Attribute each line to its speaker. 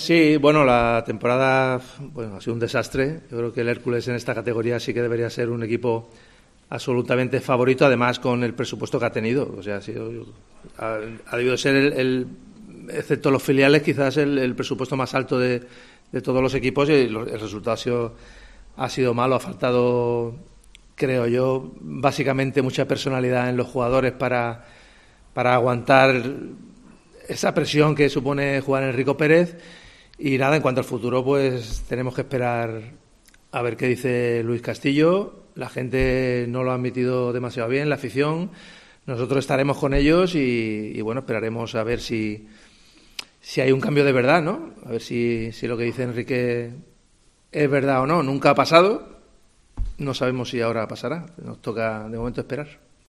Speaker 1: Sí, bueno, la temporada ha sido un desastre. Yo creo que el Hércules en esta categoría sí que debería ser un equipo absolutamente favorito, además con el presupuesto que ha tenido. O sea, ha debido ser excepto los filiales, quizás el presupuesto más alto de todos los equipos, y el resultado ha sido malo. Ha faltado, creo yo, básicamente mucha personalidad en los jugadores para aguantar esa presión que supone jugar en Enrico Pérez. Y nada, en cuanto al futuro, pues tenemos que esperar a ver qué dice Luis Castillo. La gente no lo ha admitido demasiado bien, la afición. Nosotros estaremos con ellos y bueno, esperaremos a ver si hay un cambio de verdad, ¿no? A ver si lo que dice Enrique es verdad o no. Nunca ha pasado. No sabemos si ahora pasará. Nos toca de momento esperar.